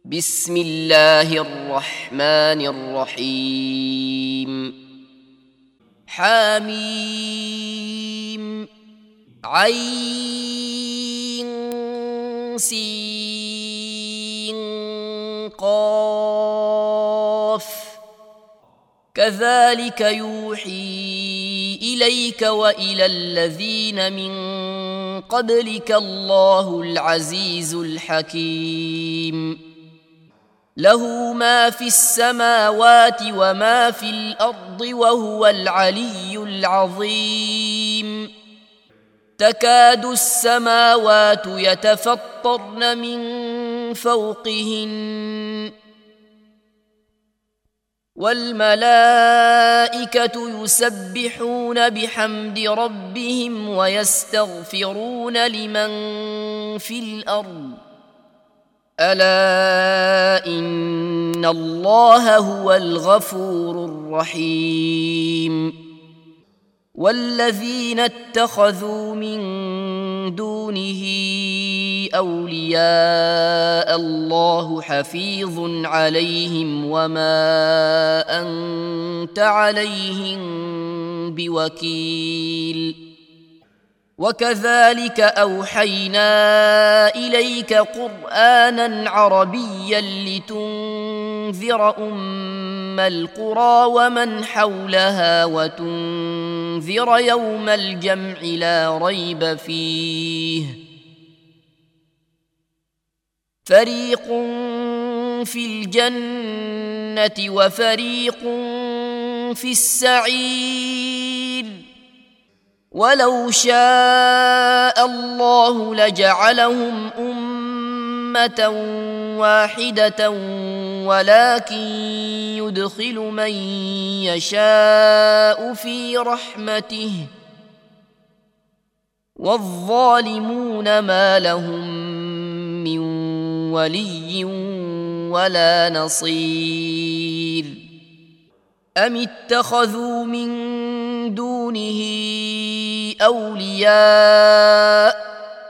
بسم الله الرحمن الرحيم. حميم عين سين قاف كذلك يوحي إليك وإلى الذين من قبلك الله العزيز الحكيم. له ما في السماوات وما في الأرض وهو العلي العظيم. تكاد السماوات يتفطرن من فوقهن والملائكة يسبحون بحمد ربهم ويستغفرون لمن في الأرض ألا إن الله هو الغفور الرحيم. والذين اتخذوا من دونه أولياء الله حفيظ عليهم وما أنت عليهم بوكيل. وكذلك أوحينا إليك قرآنا عربيا لتنذر أم القرى ومن حولها وتنذر يوم الجمع لا ريب فيه. فريق في الجنة وفريق في السعير. ولو شاء الله لجعلهم أمة واحدة ولكن يدخل من يشاء في رحمته والظالمون ما لهم من ولي ولا نصير. أم اتخذوا من دونه أولياء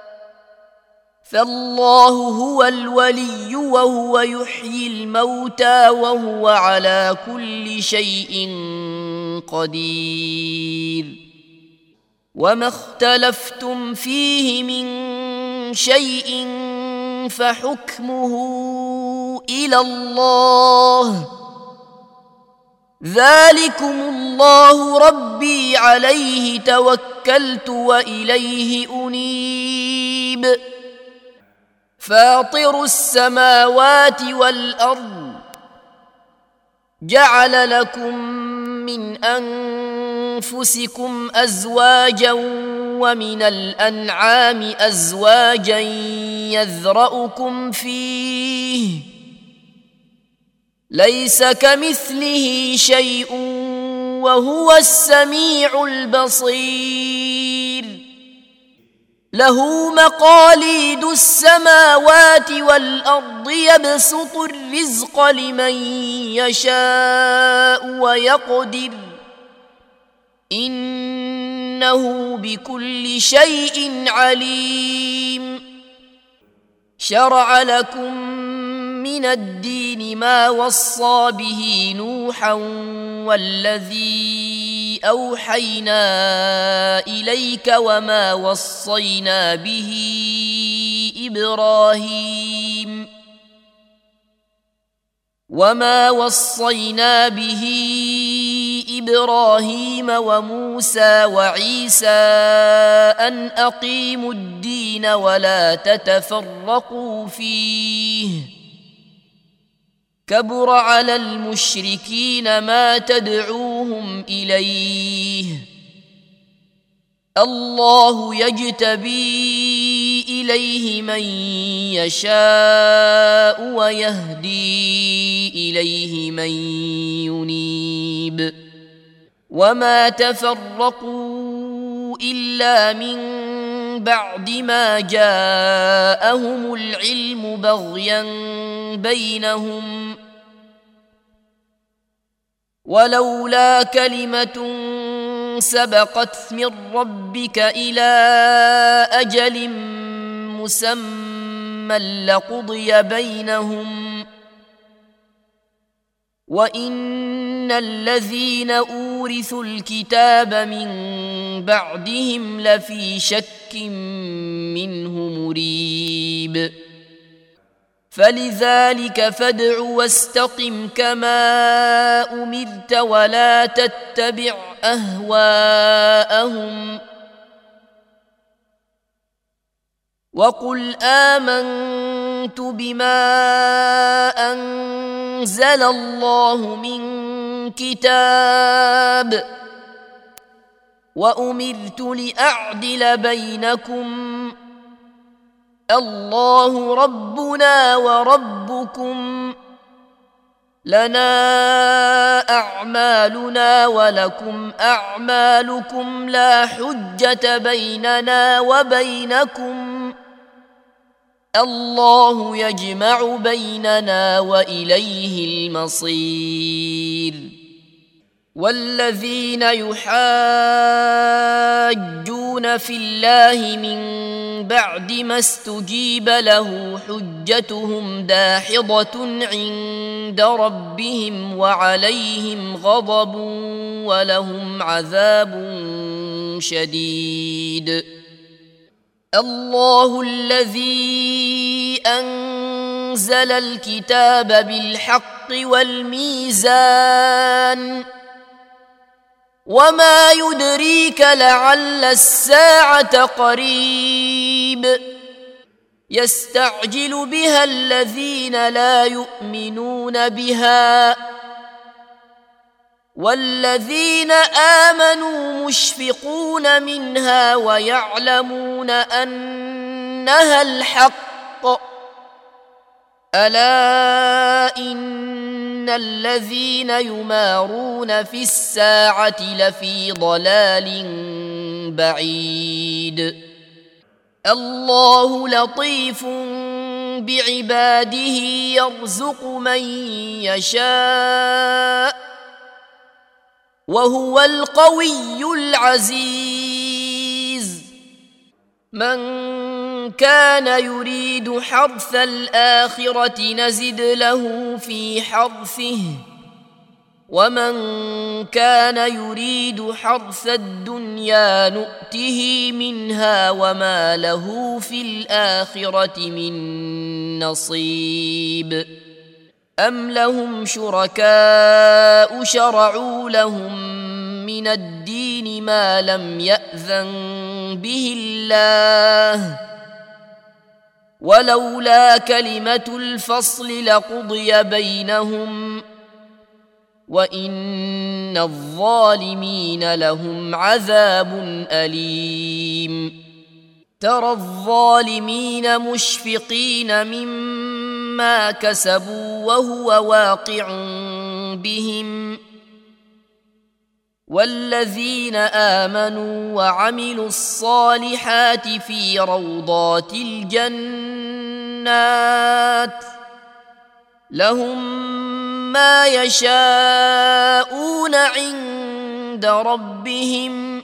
فالله هو الولي وهو يحيي الموتى وهو على كل شيء قدير. وما اختلفتم فيه من شيء فحكمه إلى الله ذلكم الله ربي عليه توكلت وإليه أنيب. فاطر السماوات والأرض جعل لكم من أنفسكم أزواجا ومن الأنعام أزواجا يذرأكم فيه ليس كمثله شيء وهو السميع البصير. له مقاليد السماوات والأرض يبسط الرزق لمن يشاء ويقدر إنه بكل شيء عليم. شرع لكم من الدين ما وصى به نوحا والذي أوحينا إليك وما وصينا به إبراهيم وموسى وعيسى أن أقيموا الدين ولا تتفرقوا فيه كبر على المشركين ما تدعوهم إليه. الله يجتبي إليه من يشاء ويهدي إليه من ينيب. وما تفرقوا إلا من بعد ما جاءهم العلم بغيا بينهم ولولا كلمة سبقت من ربك إلى أجل مسمى من لقضي بينهم وإن الذين أورثوا الكتاب من بعدهم لفي شك منه مريب فلذلك فادع واستقم كما أمرت ولا تتبع أهواءهم وقل آمنت بما أنزل الله من كتاب وأمرت لأعدل بينكم الله ربنا وربكم لنا أعمالنا ولكم أعمالكم لا حجة بيننا وبينكم الله يجمع بيننا وإليه المصير والذين يحاجون في الله من بعد ما استجيب له حجتهم داحضة عند ربهم وعليهم غضب ولهم عذاب شديد الله الذي أنزل الكتاب بالحق والميزان وما يدريك لعل الساعة قريب يستعجل بها الذين لا يؤمنون بها والذين آمنوا مشفقون منها ويعلمون أنها الحق ألا إن الذين يمارون في الساعة لفي ضلال بعيد الله لطيف بعباده يرزق من يشاء وهو القوي العزيز من كان يريد حرث الآخرة نزد له في حرثه ومن كان يريد حرث الدنيا نؤته منها وما له في الآخرة من نصيب أم لهم شركاء شرعوا لهم من الدين ما لم يأذن به الله ولولا كلمة الفصل لقضي بينهم وإن الظالمين لهم عذاب أليم ترى الظالمين مشفقين مما كسبوا وهو واقع بهم والذين آمنوا وعملوا الصالحات في روضات الجنات لهم ما يشاءون عند ربهم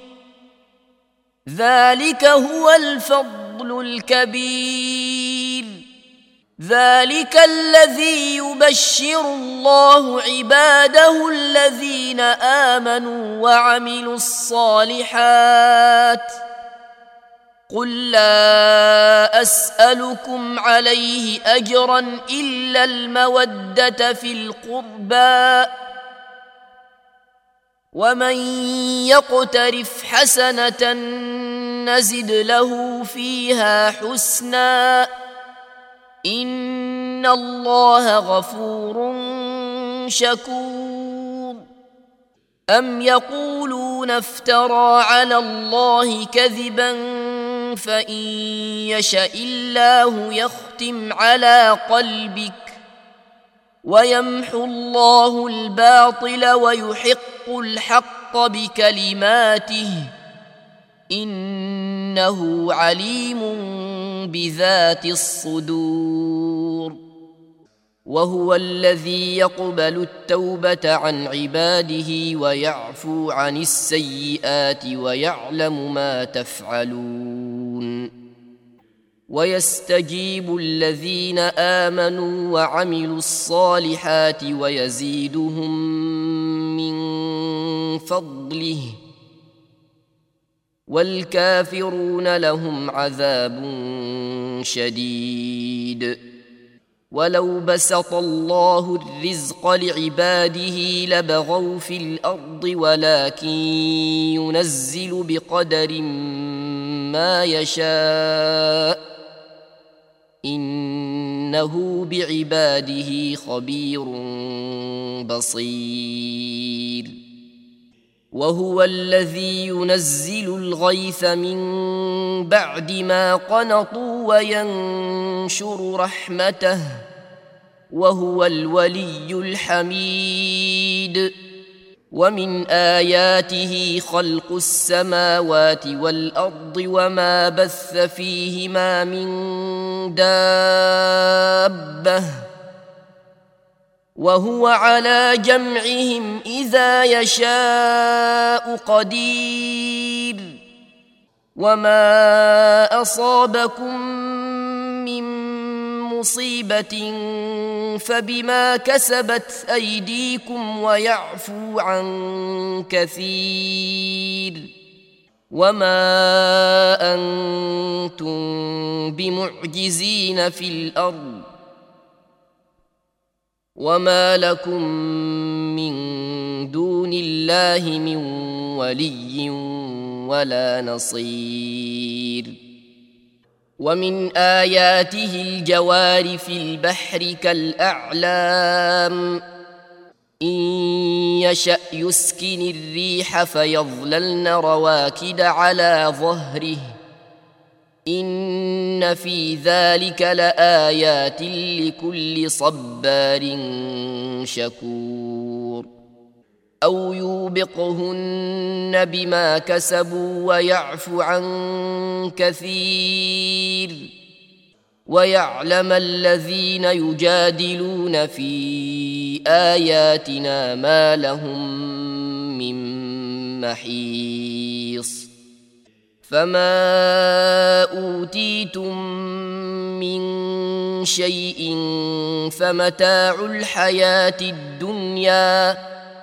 ذلك هو الفضل الكبير ذلك الذي يبشر الله عباده الذين آمنوا وعملوا الصالحات قل لا أسألكم عليه أجرا إلا المودة في القربى ومن يقترف حسنة نزد له فيها حسنا إن الله غفور شكور أم يقولون افترى على الله كذبا فإن يشأ الله يختم على قلبك ويمحو الله الباطل ويحق الحق بكلماته إنه عليم بذات الصدور وهو الذي يقبل التوبة عن عباده ويعفو عن السيئات ويعلم ما تفعلون ويستجيب الذين آمنوا وعملوا الصالحات ويزيدهم من فضله والكافرون لهم عذاب شديد. ولو بسط الله الرزق لعباده لبغوا في الأرض ولكن ينزل بقدر ما يشاء إنه بعباده خبير بصير. وهو الذي ينزل الغيث من بعد ما قنطوا وينشر رحمته وهو الولي الحميد. ومن آياته خلق السماوات والأرض وما بث فيهما من دابة وهو على جمعهم إذا يشاء قدير. وما أصابكم من مصيبة فبما كسبت أيديكم ويعفو عن كثير. وما أنتم بمعجزين في الأرض وما لكم من دون الله من ولي ولا نصير. ومن آياته الجوار في البحر كالأعلام إن يشأ يسكن الريح فيظللن رواكد على ظهره إن في ذلك لآيات لكل صبار شكور. أو يوبقهن بما كسبوا ويعفو عن كثير ويعلم الذين يجادلون في آياتنا ما لهم من محيص. فما أوتيتم من شيء فمتاع الحياة الدنيا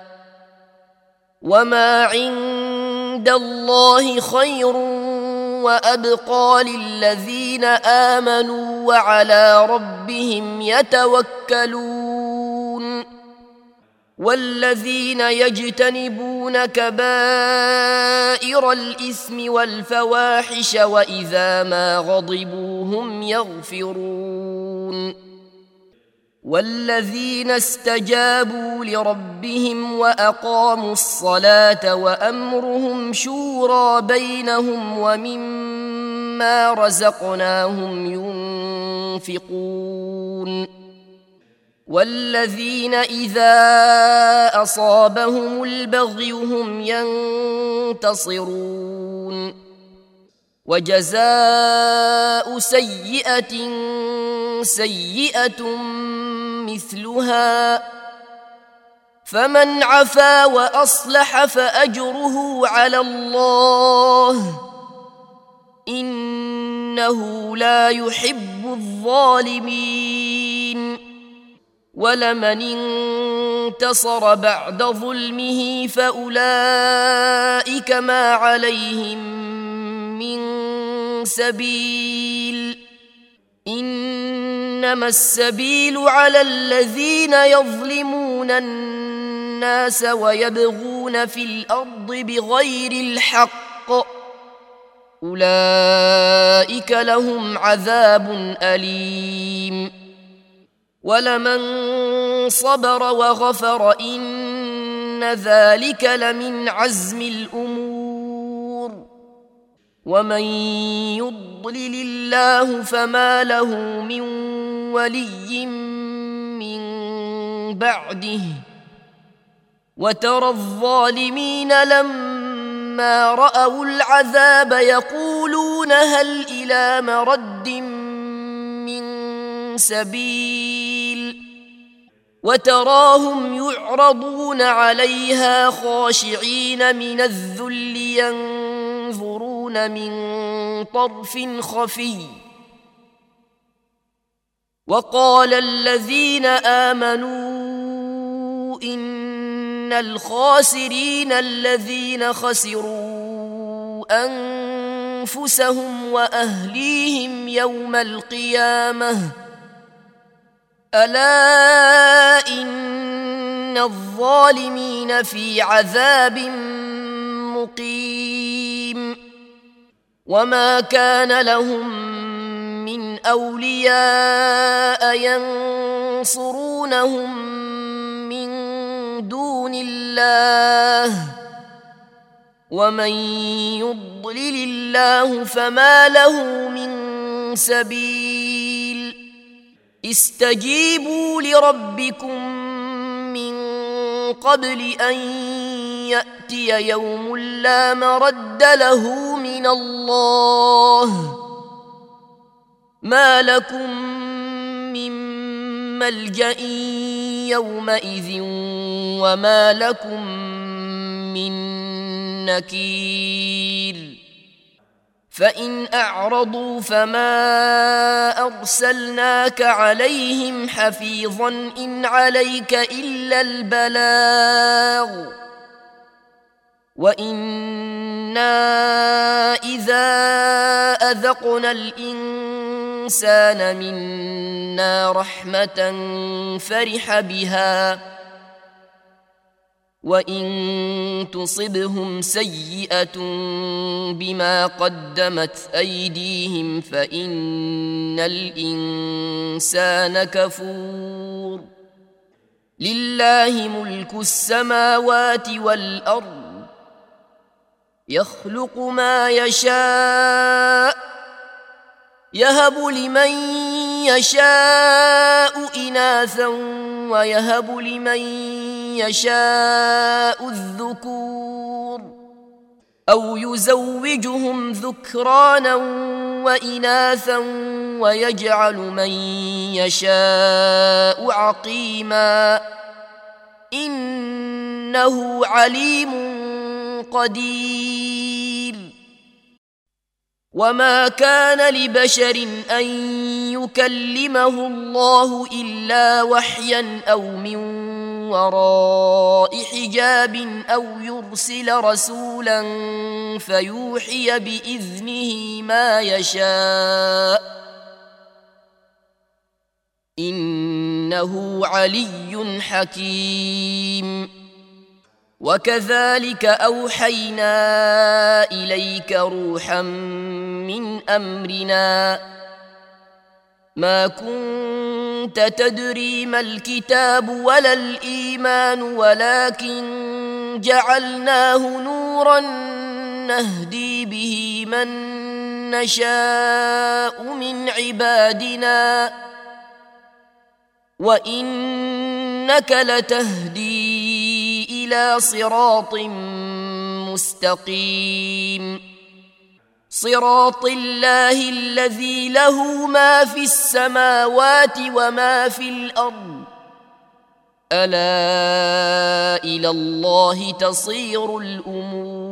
وما عند الله خير وأبقى للذين آمنوا وعلى ربهم يتوكلون. والذين يجتنبون كبائر الإثم والفواحش وإذا ما غضبوا هم يغفرون. والذين استجابوا لربهم وأقاموا الصلاة وأمرهم شورى بينهم ومما رزقناهم ينفقون. والذين إذا أصابهم البغي هم ينتصرون. وجزاء سيئة سيئة مثلها فمن عفا وأصلح فأجره على الله إنه لا يحب الظالمين. ولمن انتصر بعد ظلمه فأولئك ما عليهم من سبيل إنما السبيل على الذين يظلمون الناس ويبغون في الأرض بغير الحق أولئك لهم عذاب أليم. ولمن صبر وغفر إن ذلك لمن عزم الأمور. ومن يضلل الله فما له من ولي من بعده وترى الظالمين لما رأوا العذاب يقولون هل إلى مرد من سبيل وتراهم يعرضون عليها خاشعين من الذل ينظرون من طرف خفي وقال الذين آمنوا إن الخاسرين الذين خسروا أنفسهم وأهليهم يوم القيامة ألا إن الظالمين في عذاب مقيم وما كان لهم من أولياء ينصرونهم من دون الله ومن يضلل الله فما له من سبيل استجيبوا لربكم من قبل أن يأتي يوم لا مرد له من الله ما لكم من ملجأ يومئذ وما لكم من نكير فإن أعرضوا فما أرسلناك عليهم حفيظا إن عليك إلا البلاغ وإنا إذا أذقنا الإنسان منا رحمة فرح بها وإن تصبهم سيئة بما قدمت أيديهم فإن الإنسان كفور لله ملك السماوات والأرض يخلق ما يشاء يهب لمن يشاء إناثا ويهب لمن يشاء الذكور أو يزوجهم ذكرانا وإناثا ويجعل من يشاء عقيما إنه عليم قدير وما كان لبشر أن يكلمه الله إلا وحيا أو من وراء حجاب أو يرسل رسولا فيوحي بإذنه ما يشاء إنه علي حكيم وكذلك أوحينا إليك روحا من أمرنا ما كنت تدري ما الكتاب ولا الإيمان ولكن جعلناه نورا نهدي به من نشاء من عبادنا وإنك لتهدي إلى صراط مستقيم صراط الله الذي له ما في السماوات وما في الأرض ألا إلى الله تصير الأمور